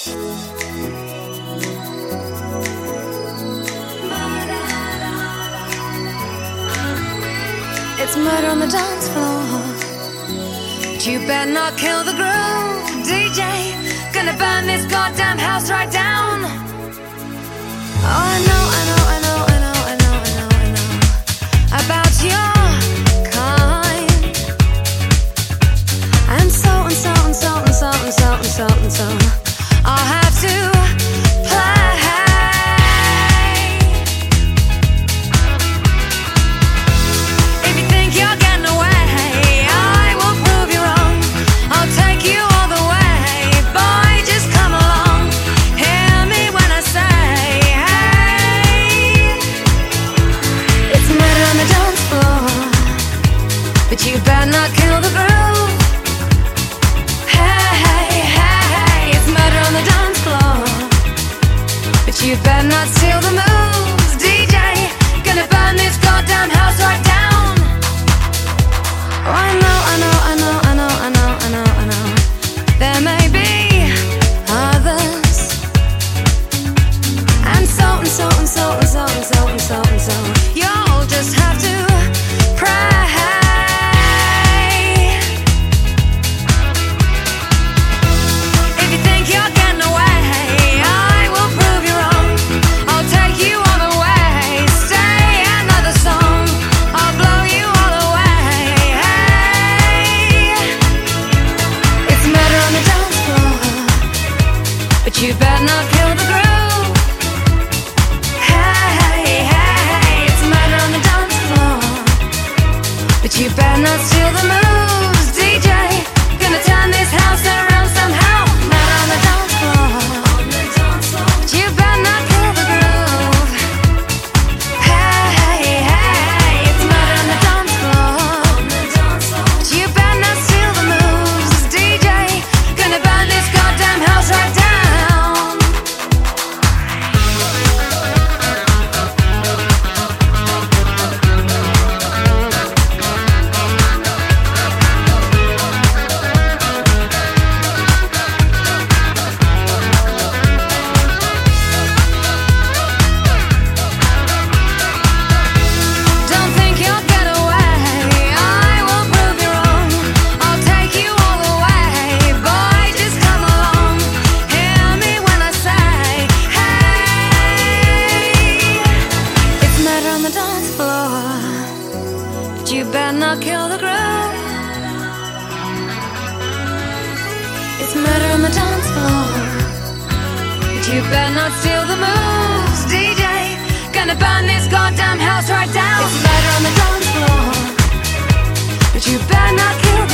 It's murder on the dance floor, but you better not kill the groove, DJ. Gonna burn this goddamn house right down. Oh, I know, I know, I know, I know, I know, I know, I know about your kind. And so and so and so and so and so and so and so I'll have to play. If you think you're getting away, I will prove you wrong. I'll take you all the way. Boy, just come along. Hear me when I say, hey. It's murder on the dance floor, but you better not kill the groove. Hey, hey, hey, hey. It's murder on the dance floor, but you better not steal the moves, DJ. Gonna burn this goddamn house right down. Oh, I know, I know, I know, I know, I know, I know, I know. There may be others, and so and so and so and so and so and so and so. You'll just have to pray. If you think you're getting away, I will prove you wrong. I'll take you all the way. Stay another song, I'll blow you all away. Hey. It's murder on the dance floor, but you better not kill the groove. Hey, hey, hey. It's murder on the dance floor, but you better not steal the moves, DJ. Gonna turn this house around somehow. Murder on the dance floor, but you better not kill the groove. Hey, hey, hey. It's murder on the dance floor, but you better not steal the moves, DJ. Gonna burn this goddamn house right down. Don't think you'll get away, I will prove you wrong. I'll take you all the way. Boy, just come along. Hear me when I say, hey. It's murder on the dance floor, but you better not kill the groove. It's murder on the dance floor, but you better not steal the moves, DJ. Gonna burn this goddamn house right down. It's murder on the dance floor, but you better not kill the